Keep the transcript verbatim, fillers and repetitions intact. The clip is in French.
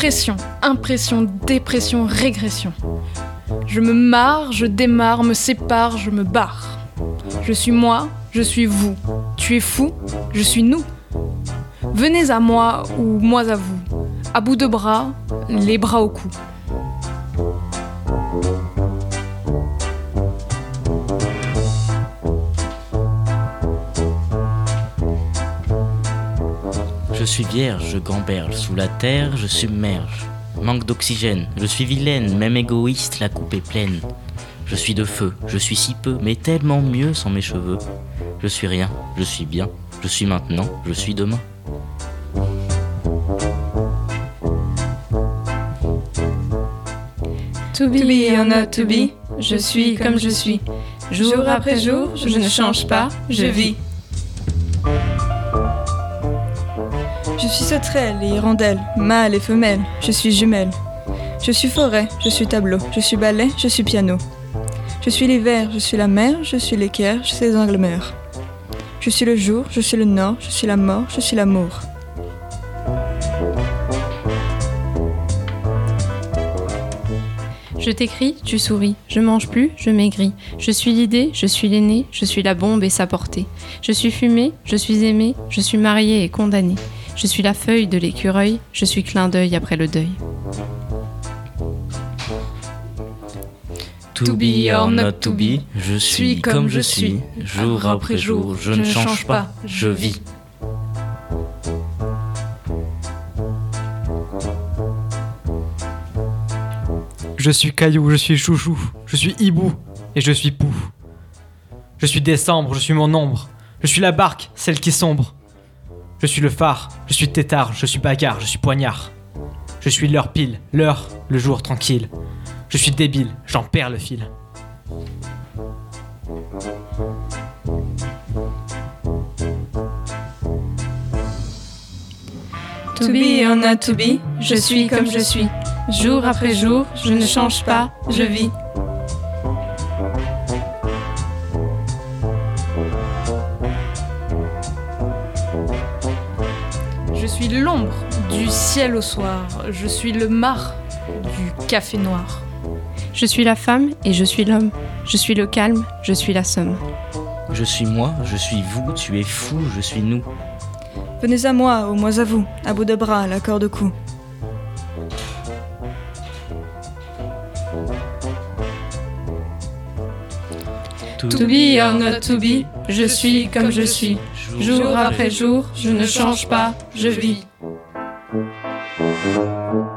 pression, impression, dépression, régression. Je me marre, je démarre, me sépare, je me barre. Je suis moi, je suis vous. Tu es fou, je suis nous. Venez à moi ou moi à vous. À bout de bras, les bras au cou. Je suis vierge, je gamberge, sous la terre, je submerge. Manque d'oxygène, je suis vilaine, même égoïste, la coupe est pleine. Je suis de feu, je suis si peu, mais tellement mieux sans mes cheveux. Je suis rien, je suis bien, je suis maintenant, je suis demain. To be or not to be, je suis comme je suis. Jour après jour, je ne change pas, je vis. Je suis sauterelle et hirondelle, mâle et femelle, je suis jumelle. Je suis forêt, je suis tableau, je suis ballet, je suis piano. Je suis l'hiver, je suis la mer, je suis l'équerre, je suis les angles mers. Je suis le jour, je suis le nord, je suis la mort, je suis l'amour. Je t'écris, tu souris. Je mange plus, je maigris. Je suis l'idée, je suis l'aîné, je suis la bombe et sa portée. Je suis fumée, je suis aimée, je suis mariée et condamnée. Je suis la feuille de l'écureuil, je suis clin d'œil après le deuil. To be or not to be, je suis comme je suis. Jour après jour, je ne change pas, je vis. Je suis caillou, je suis chouchou, je suis hibou et je suis pou. Je suis décembre, je suis mon ombre. Je suis la barque, celle qui sombre. Je suis le phare, je suis tétard, je suis bagarre, je suis poignard. Je suis l'heure pile, l'heure, le jour tranquille. Je suis débile, j'en perds le fil. To be or not to be, je suis comme je suis. Jour après jour, je ne change pas, je vis. Je suis l'ombre du ciel au soir. Je suis le marc du café noir. Je suis la femme et je suis l'homme. Je suis le calme, je suis la somme. Je suis moi, je suis vous, tu es fou, je suis nous. Venez à moi ou moi à vous, à bout de bras, la corde au cou. To be or not to be, je suis comme je suis. Jour après jour, je ne change pas, je vis.